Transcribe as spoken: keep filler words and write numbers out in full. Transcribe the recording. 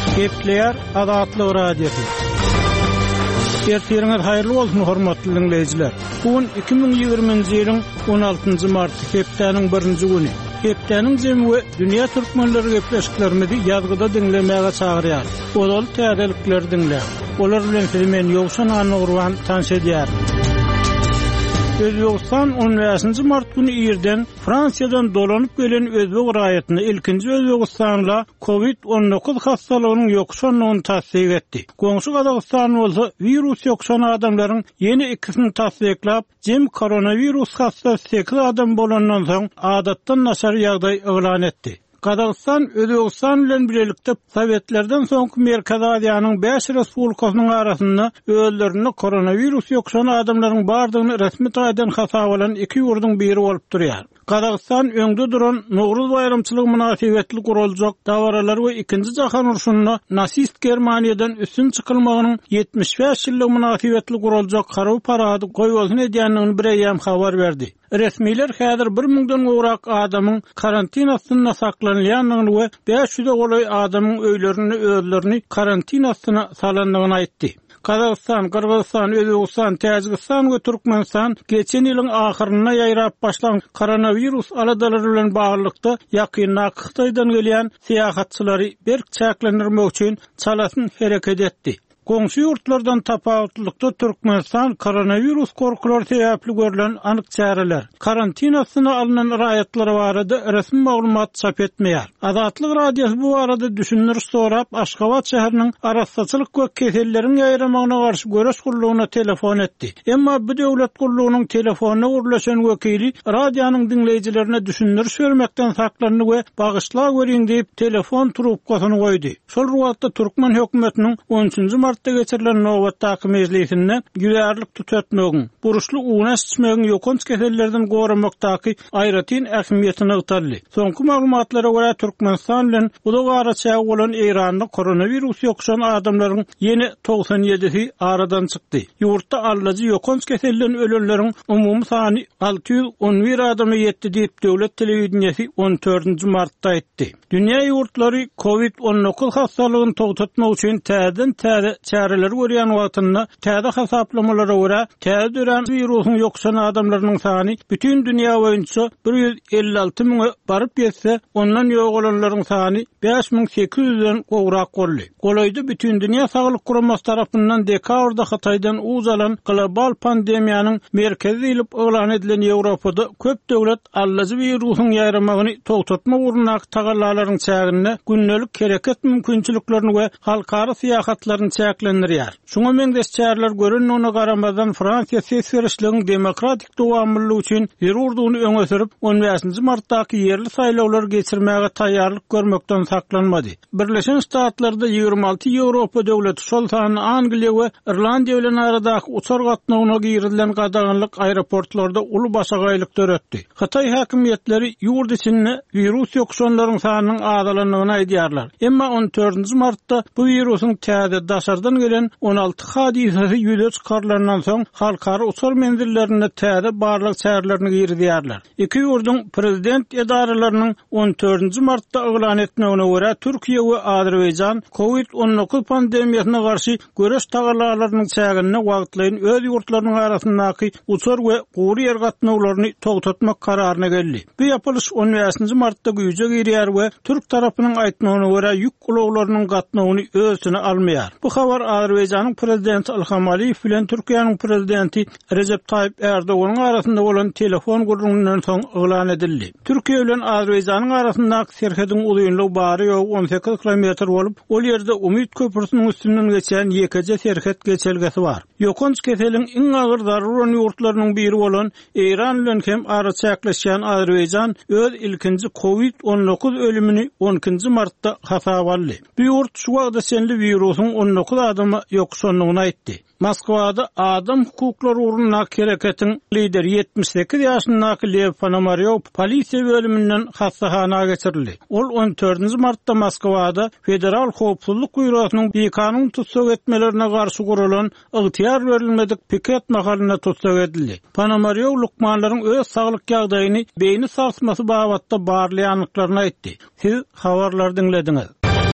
Gepleyer Azatlyk Radiosu. Ertirňiz haýyrly bolsun hormatly dinleýijiler. Bugün iki bin ýygrymynjy ýylyň on altynjy marty hepdeniň birinji güni. Hepdeniň jemgy dünýä türkmenleri gepleşiklerini ýazgyda dinlemäge çagyrýar. Olal täzelikler dinlä. Olar bilen men ýogşan anagurwan tanış edýär. Özbegistan on beşinji mart günü ýerden Fransiýadan dolanyp gelen özbek raýatyny ilkinji Özbegistanla covid on dokuz hastalygynyň ýokşanlygyny tasdik etdi. Goňşy Gazakystan bolsa virus ýokşan adamlaryň ýeni ikisini tasdiklap, jem koronavirus hastasy sekiz adam bolandan soň adatdan naşar ýagdaý elan etdi. Gazakystan Özbegistan bilen birlikde Sowetlerden soňky Merkez Aziýanyň beş respublikasynyň arasynda öýlerini koronavirus ýokşan adamlaryň bardygyny resmi taýdan hasap alan iki ýurduň biri bolup durýar. Gazakystan öňde duran Nowruz bayramçylygy münasibetli gurulajak dawaralar we ikinji jahan uruşyna nasist Germaniýadan üstün çykylmagynyň ýetmiş beş ýyllyk münasibetli gurulajak garap parady goýulýan edýändigini bir aýam habar berdi. Resmiler häzir bir mingden gowrak adamyň karantinasyna saklanýanlygyny we beş ýüze goly adamyň öýlerini özlerini karantinasyna salandygyny aýtdy. Kazakystan, Kırgızstan, Özbegistan, Täjikistan we Türkmenistan geçen ýylyň ahyryna ýaýrap başlan koronavirus aladalary bilen baglykda ýakynda Hytaýdan gelýän syýahatçylary berk çäklendirmek üçin çalasyn hereket etdi. Goňşy ýurtlardan tapawutlykda Türkmenistan koronavirus korkulary sebäpli görülen anyk çäreler, karantinasyna alynan raýatlary barada resmi maglumat çap etmeýär. Azatlyk radiosu bu arada düşünür sorap Aşgabat şäheriniň arassaçylyk we keselleriň ýaýramagyna garşy göreş gurulugyna telefon etdi. Emma bu döwlet gurulugynyň telefonyna gurulaşan wekili radionyň dinleýijilerine düşünür bermekden saklandy we bagyşla görýän diýip telefon trubkasyny goýdy. Şol wagtda Türkmen hökümetiniň on üçünji martda geçirilen nowbatdaky mejlisinde güýärlik tutatmagyň, buruşly uňaş içmegiň ýokunç kesellerden goramakdaky aýratyn ähmiýetini ýytardy. Soňky maglumatlara görä Türkmenistan bilen ulugara çäg bolan Eýranda koronavirus ýokşan adamlaryň ýeni togsan ýedisi aradan çykdy. Ýurtda allagy ýokunç keselleriň ölenleriň umumy sany alty ýüz on bir adama ýetdi diýip döwlet telewizionyasy on dördünji martda aýtdy. Dünýä ýurtlary covid on dokuz hastalygyny togtatmak üçin täzeden täze çäreler görýän wagtynda täze hasaplamalara görä täze dören virusyň ýokşan adamlarynyň sany bütün dünýä boýunça bir ýüz elli alty miňe baryp ýetse, ondan ýok olanlaryň sany beş miň sekiz ýüzden gowrak boldy. Golaýdy bütün dünýä saglyk guramasy tarapyndan dekabrda Hytaýdan uzalan global pandemiýanyň merkezi diýilip elan edilen Ýewropada köp döwlet allazy virusyň ýaýramagyny togtatmak urnak tagallalaryň çägine günnelik hereket mümkinçiliklerini we halkara syýahatlaryny çäklendirýär. Şuňa meňdeş çäreler görünýäne garamazdan Fransiýa sesgirişliginiň demokratik dowamlyligi üçin ýerurdugyny öňe sürüp on beşinji martdaky ýerli saýlawlar geçirmäge taýýarlyk görmekden saklanmady. Birleşen Ştatlarda ýygrimi alty Ýewropa döwleti şol sany Angliýa we Irlandiýa bilen aradaky uçar gatnawyna girilen gadaganlyk aeroportlarda uly başagaýlyk töretdi. Hytaý häkimetleri ýurt içinde virus ýokşanlaryň sanynyň azalanyny aýdýarlar. Emma on dördünji martda bu virusyň täze daşardan gelen on alty hadisesi ýüze çykarlandan soň halkara uçar menzillerinde täze barlyk çärelerini girdiyarlar. Iki ýurduň prezident edaralarynyň on dördünji martda elan etmegine görä Türkiýe we Azerbaýjan covid on dokuz pandemiýasyna garşy göreş tagallalarynyň çägine wagtlaýyn öz ýurtlarynyň arasyndaky uçar we gowy ýer gatnawlaryny togtatmak kararyna geldi. Bu ýapylyş on beşinji martda güýje girýär we türk tarapynyň aýtmagyna görä ýük ulaglarynyň gatnawyny özüne almaýar. Bu habar Azerbaýjanyň prezidenti Ilham Aliýew bilen Türkiýanyň prezidenti Recep Tayyip Erdoğanyň arasynda bolan telefon gurulmagynyň soň elan edildi. Türkiýe bilen Azerbaýjanyň arasyndaky serhediň uzunlygy bary ýok on sekiz kilometr bolup, ol ýerde Umyt köprüsiniň üstünden geçen ýekeje serhet geçelgesi bar. Ýokunç keseliň iň agyr zarury ýurtlarynyň biri bolan Eýran bilen hem ara çäkleşýän Azerbaýjan öz ilkinji covid on dokuz ölümini on ikinji martda hasap aldy. Bu ýurt şu wagtda senli virusyň on dokuz adama ýokşanlygyny aýtdy. Moskwada adam hukuklary urunak hareketiň lideri ýetmiş sekiz ýaşyndaky Lev Ponomaryow polisiýa bölüminden hastahanaga geçirildi. Ol on dördünji martda Moskwada federal howpsuzlyk byurosynyň bikanun tutsak etmelerine garşy gurulan ygtyýar berilmedik piket mahalyna tutsak edildi. Ponomaryow lukmanlaryň öz saglyk ýagdaýyny beýni sarsmasy babatda barly ýanyklaryny aýtdy. Siz habarlar dinlediňiz.